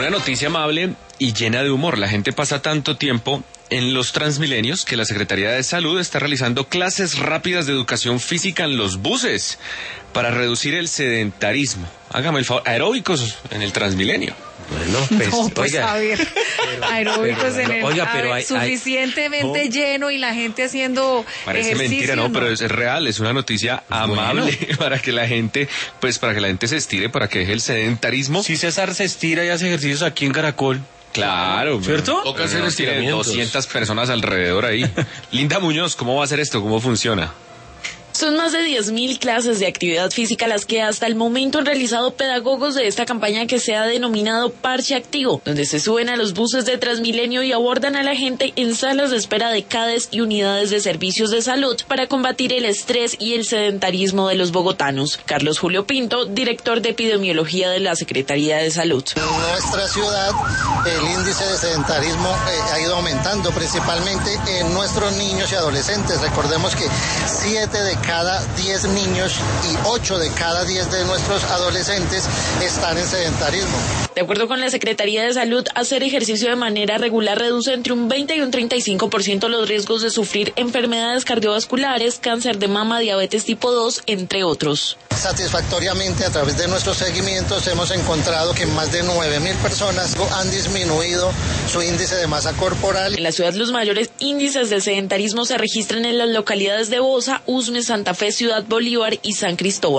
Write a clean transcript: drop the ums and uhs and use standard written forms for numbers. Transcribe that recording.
Una noticia amable y llena de humor. La gente pasa tanto tiempo en los Transmilenios que la Secretaría de Salud está realizando clases rápidas de educación física en los buses para reducir el sedentarismo. Hágame el favor, aeróbicos en el Transmilenio. Bueno, pues, a ver, aeróbicos en el, pero suficientemente lleno y la gente haciendo parece ejercicio. Mentira, no, pero es real, es una noticia amable para que la gente, se estire, para que deje el sedentarismo. Si César se estira y hace ejercicios aquí en Caracol. Claro, ¿cierto? Toca hacer estiramientos. 200 personas alrededor ahí. Linda Muñoz, ¿cómo va a ser esto? ¿Cómo funciona? Son más de 10.000 clases de actividad física las que hasta el momento han realizado pedagogos de esta campaña que se ha denominado Parche Activo, donde se suben a los buses de Transmilenio y abordan a la gente en salas de espera de CADES y unidades de servicios de salud para combatir el estrés y el sedentarismo de los bogotanos. Carlos Julio Pinto, director de epidemiología de la Secretaría de Salud. En nuestra ciudad el índice de sedentarismo ha ido aumentando, principalmente en nuestros niños y adolescentes. Recordemos que 7 de cada 10 niños y 8 de cada 10 de nuestros adolescentes están en sedentarismo. De acuerdo con la Secretaría de Salud, hacer ejercicio de manera regular reduce entre un 20 y un 35% los riesgos de sufrir enfermedades cardiovasculares, cáncer de mama, diabetes tipo 2, entre otros. Satisfactoriamente, a través de nuestros seguimientos, hemos encontrado que más de 9.000 personas han disminuido su índice de masa corporal. En la ciudad, los mayores índices de sedentarismo se registran en las localidades de Bosa, Usme, Santa Fe, Ciudad Bolívar y San Cristóbal.